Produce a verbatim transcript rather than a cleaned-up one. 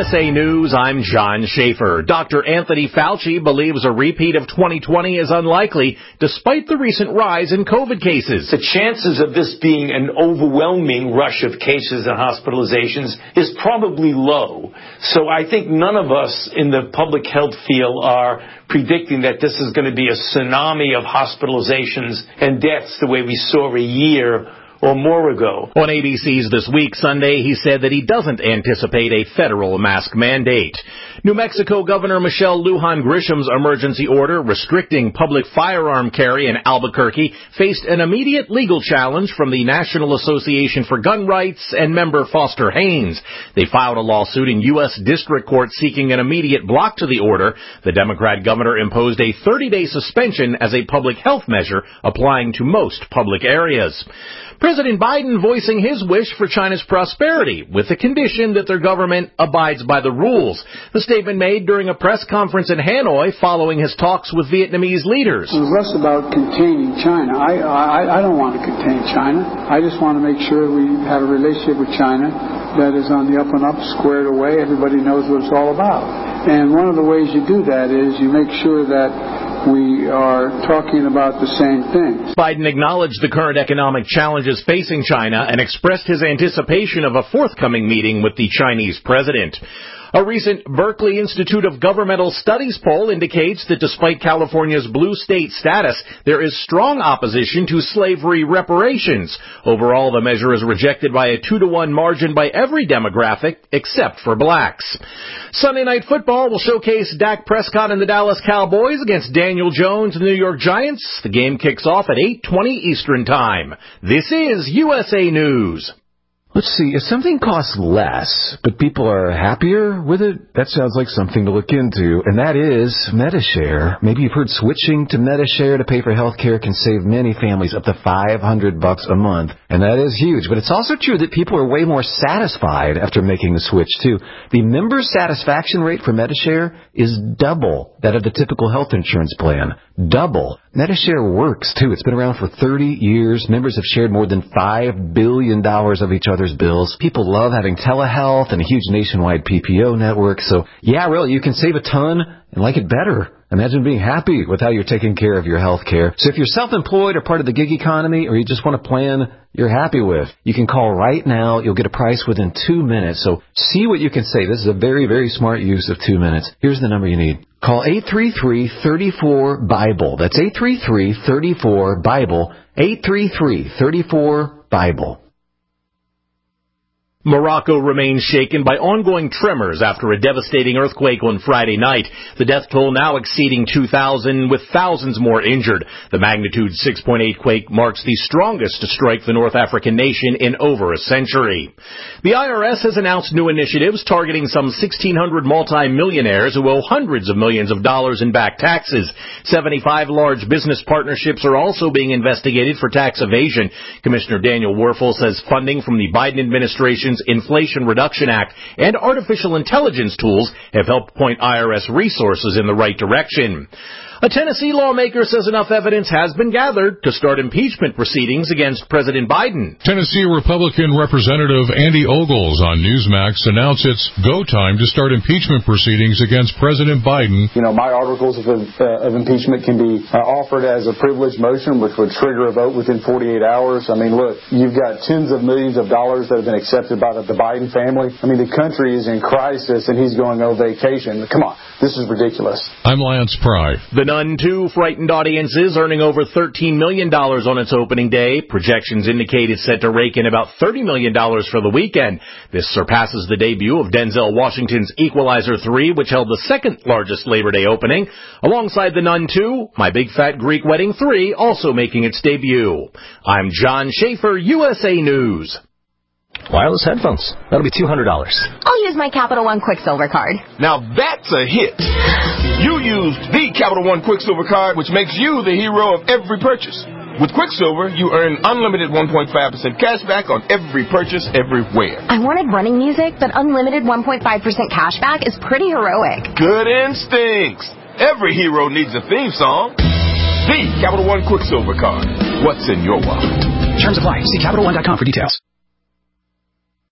S A News, I'm John Schaefer. Doctor Anthony Fauci believes a repeat of twenty twenty is unlikely, despite the recent rise in COVID cases. The chances of this being an overwhelming rush of cases and hospitalizations is probably low. So I think none of us in the public health field are predicting that this is going to be a tsunami of hospitalizations and deaths the way we saw a year or more ago. On A B C's This Week Sunday, he said that he doesn't anticipate a federal mask mandate. New Mexico Governor Michelle Lujan Grisham's emergency order restricting public firearm carry in Albuquerque faced an immediate legal challenge from the National Association for Gun Rights and member Foster Haynes. They filed a lawsuit in U S District Court seeking an immediate block to the order. The Democrat governor imposed a thirty-day suspension as a public health measure applying to most public areas. President Biden voicing his wish for China's prosperity with the condition that their government abides by the rules. The statement made during a press conference in Hanoi following his talks with Vietnamese leaders. It was less about containing China. I, I, I don't want to contain China. I just want to make sure we have a relationship with China that is on the up and up, squared away. Everybody knows what it's all about. And one of the ways you do that is you make sure that we are talking about the same things. Biden acknowledged the current economic challenges facing China and expressed his anticipation of a forthcoming meeting with the Chinese president. A recent Berkeley Institute of Governmental Studies poll indicates that despite California's blue state status, there is strong opposition to slavery reparations. Overall, the measure is rejected by a two to one margin by every demographic except for blacks. Sunday Night Football will showcase Dak Prescott and the Dallas Cowboys against Daniel Jones and the New York Giants. The game kicks off at eight twenty Eastern Time. This is U S A News. Let's see, if something costs less, but people are happier with it, that sounds like something to look into, and that is Medi-Share. Maybe you've heard switching to Medi-Share to pay for health care can save many families up to five hundred bucks a month, and that is huge. But it's also true that people are way more satisfied after making the switch, too. The member satisfaction rate for Medi-Share is double that of the typical health insurance plan. Double. Medi-Share works, too. It's been around for thirty years. Members have shared more than five billion dollars of each other's bills. People love having telehealth and a huge nationwide P P O network. So, yeah, really, you can save a ton and like it better. Imagine being happy with how you're taking care of your health care. So if you're self-employed or part of the gig economy or you just want a plan you're happy with, you can call right now. You'll get a price within two minutes. So see what you can save. This is a very, very smart use of two minutes. Here's the number you need. Call eight three three, three four, BIBLE. That's eight three three, three four, BIBLE. eight three three, three four, BIBLE. Morocco remains shaken by ongoing tremors after a devastating earthquake on Friday night. The death toll now exceeding two thousand, with thousands more injured. The magnitude six point eight quake marks the strongest to strike the North African nation in over a century. The I R S has announced new initiatives targeting some sixteen hundred multi-millionaires who owe hundreds of millions of dollars in back taxes. seventy-five large business partnerships are also being investigated for tax evasion. Commissioner Daniel Werfel says funding from the Biden administration's Inflation Reduction Act and artificial intelligence tools have helped point I R S resources in the right direction. A Tennessee lawmaker says enough evidence has been gathered to start impeachment proceedings against President Biden. Tennessee Republican Representative Andy Ogles on Newsmax announced it's go time to start impeachment proceedings against President Biden. You know, my articles of, uh, of impeachment can be uh, offered as a privileged motion, which would trigger a vote within forty-eight hours. I mean, look, you've got tens of millions of dollars that have been accepted by the, the Biden family. I mean, the country is in crisis, and he's going on vacation. Come on, this is ridiculous. I'm Lance Pry. The Nun two frightened audiences, earning over thirteen million dollars on its opening day. Projections indicate it's set to rake in about thirty million dollars for the weekend. This surpasses the debut of Denzel Washington's Equalizer three, which held the second largest Labor Day opening. Alongside The Nun two, My Big Fat Greek Wedding three also making its debut. I'm John Schaefer, U S A News. Wireless headphones. That'll be two hundred dollars. I'll use my Capital One Quicksilver card. Now that's a hit. You used the Capital One Quicksilver card, which makes you the hero of every purchase. With Quicksilver, you earn unlimited one point five percent cash back on every purchase everywhere. I wanted running music, but unlimited one point five percent cash back is pretty heroic. Good instincts. Every hero needs a theme song. The Capital One Quicksilver card. What's in your wallet? Terms apply. See Capital One dot com for details.